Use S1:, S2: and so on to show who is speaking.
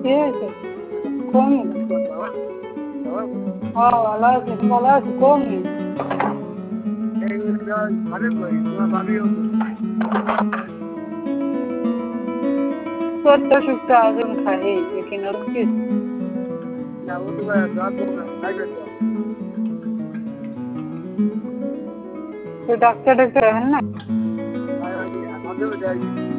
S1: কি হয়েছে? কোন? ভালো আছি, ভালো আছি। কোন? তোর তো সুখটা আজম খাই, लेकिन अब किस? तो डॉक्टर है ना?